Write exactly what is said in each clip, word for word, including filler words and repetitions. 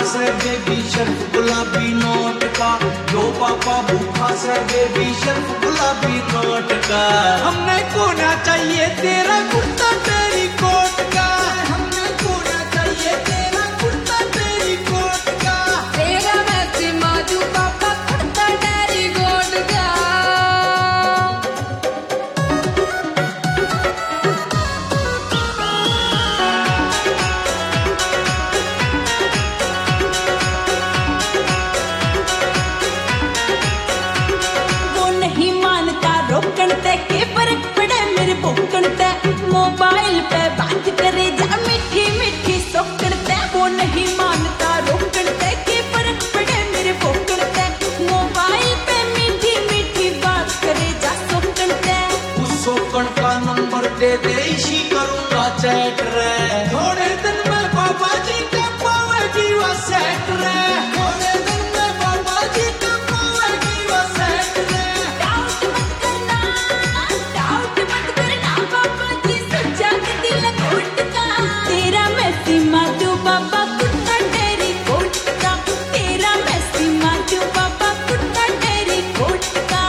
से बेबी शर्फ गुलाबी नोट का, जो पापा भूखा से बेबी शर्फ गुलाबी नोट का। हमने कोना चाहिए तेरा कुर्ता तेरी कोट का, हमने कोना चाहिए तेरा कुर्ता तेरी कोट का। तेरा मैसी माजू पापा कुर्ता तेरी कोट का। के फर्क पड़े मेरे भोकन ते, मोबाइल पे बात करे जा मीठी मीठी सोकन ते। वो नहीं मानता रोकन ते, के फर्क पड़े मेरे भोकन ते, मोबाइल पे मीठी मीठी बात करे जा सोकन ते। उस सोकन का नंबर दे दे, इसी करूंगा चैट रे। थोड़े दिन में बाबा जी का पावेगी वो सेट रे, थोड़े दिन में बाबा जी का पावेगी वो सेट रे। माधु बाबा कुत्ता तेरी कोट का, तेरा मैसी माधु बाबा कुत्ता तेरी कोट का।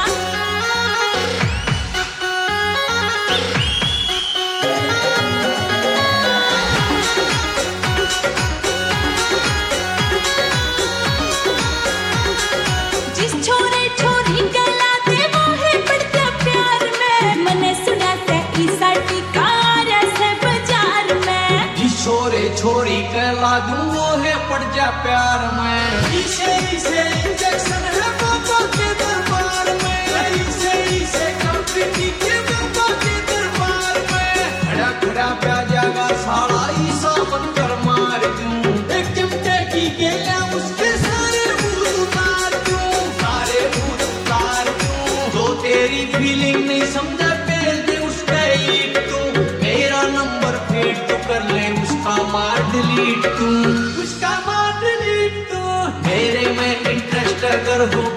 जिस छोरे छोरी गला दे वो है पड़ता प्यार में, मने सुना से ईसा टिकारा से बाजार में। जिस छोरे छोरी कहला दूं वो है पड़ जा प्यार में। इसे इसे इंजेक्शन है बाबा के दरबार में, इसे इसे कंप्लीटी के बाबा के दरबार में। खड़ा खड़ा प्या जागा साला ईसा बनकर मार दूं, एक चिमटे की गेला उसके सारे भूत उतार दूं, सारे भूत उतार दूं। जो तेरी फीलिंग नहीं समझा फेल दे उसका ईट तू, मेरा नंबर फेड तो कर ले उसका मार डिलीट तू, उसका मार डिलीट तू। मेरे में इंटरेस्ट अगर हो